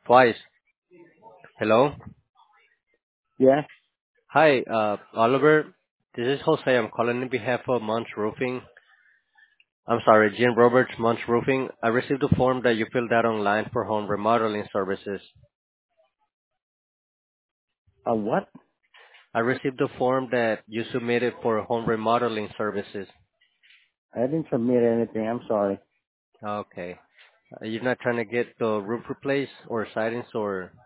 Twice. Hello. Yeah, Hi, Oliver. This is Jose. I'm calling in behalf of Munch Roofing. I'm sorry, Jim Roberts, Munch Roofing. I received a form that you filled out online for home remodeling services. a what? I received a form that you submitted for home remodeling services. I didn't submit anything. I'm sorry. Okay. You're not trying to get the roof replaced or sidings or?